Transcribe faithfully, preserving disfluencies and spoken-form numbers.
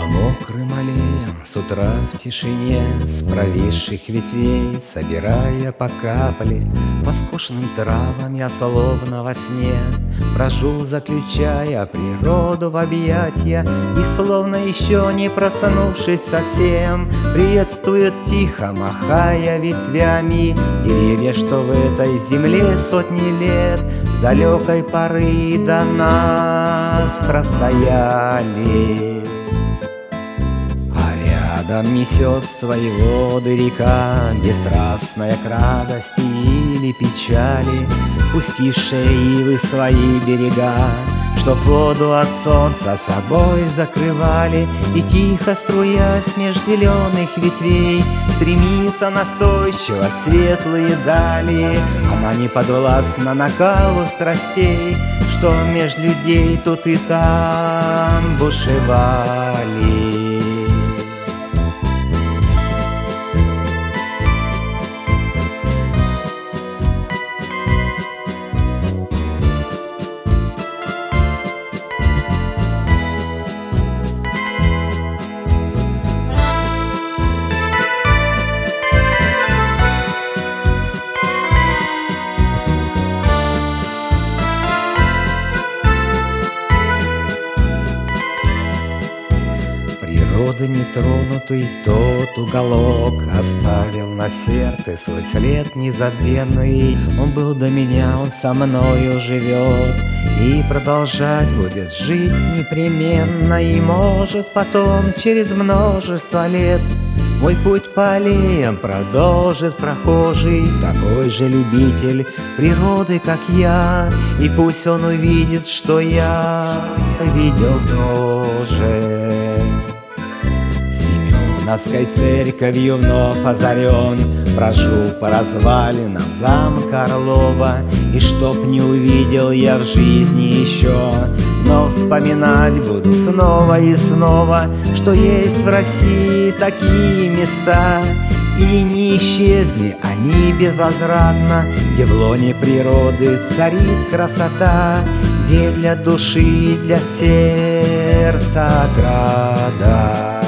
мокрым аллеям с утра в тишине, с провисших ветвей, собирая по капле, по скошенным травам я словно во сне брожу, заключая природу в объятья, и словно еще не проснувшись совсем, приветствует тихо, махая ветвями, деревья, что в этой земле сотни лет с далекой поры до нас простояли. Рядом несет свои воды река, бесстрастная к радости или печали, пустившая ивы свои берега, чтоб воду от солнца собой закрывали, и тихо струясь меж зеленых ветвей стремится настойчиво светлые дали. Она не подвластна накалу страстей, что меж людей тут и там бушевали. Природы нетронутый тот уголок оставил на сердце свой след незабвенный. Он был до меня, он со мною живет и продолжать будет жить непременно, и может потом через множество лет мой путь по аллеям продолжит прохожий, такой же любитель природы, как я, и пусть он увидит, что я видел тоже. Семеновской церковью вновь озарен, брожу по развалинам замка Орлова, и чтоб не увидел я в жизни еще, но вспоминать буду снова и снова, что есть в России такие места, и не исчезли они безвозвратно, где в лоне природы царит красота, где для души, для сердца отрада.